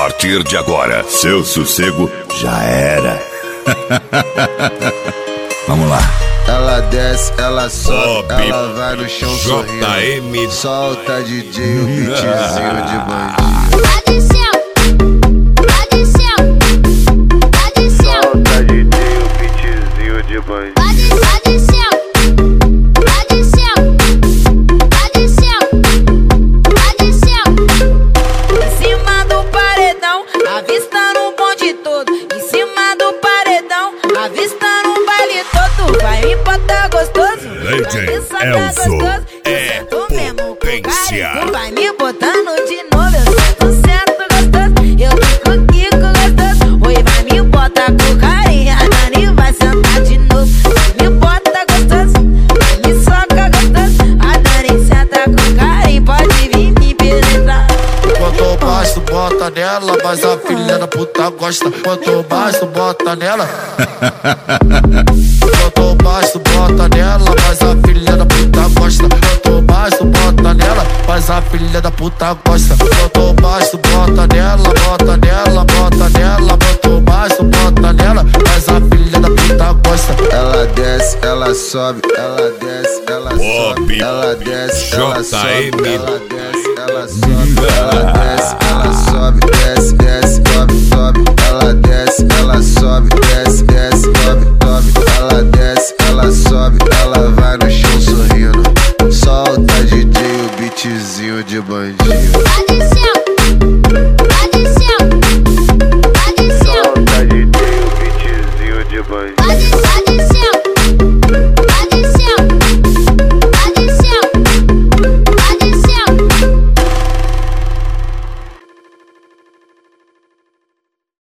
partir de agora, seu sossego já era. Vamos lá. Ela desce, ela sobe, ela vai no chão sorrindo. Solta DJ, o beatzinho de bandido. Solta DJ, o beatzinho de bandido. Em cima do paredão, avistando o bonde todo. Em cima do paredão, avistando o baile todo. Vai me botar gostoso, DJ Elzo é potência. Tu vai me botando de novo, eu sento gostoso. Eu fico gostoso. Oi, vai me botar com carinho. A Dani vai sentar de novo. Me bota gostoso, me soca gostoso. A Dani senta com carinho, pode vir me penetrar. Quanto mais tu bota nela, mas a filha da puta gosta. Quanto mais tu bota nela. Quanto mais tu bota nela, mas a filha da puta gosta. Quanto mais tu bota nela, mas a filha da puta gosta. Quanto mais tu bota nela, bota nela, bota nela. Quanto mais tu bota nela, mas a filha da puta gosta. Ela desce, ela sobe, ela desce, ela sobe, ela desce, ela sobe, ela desce, ela sobe, ela desce.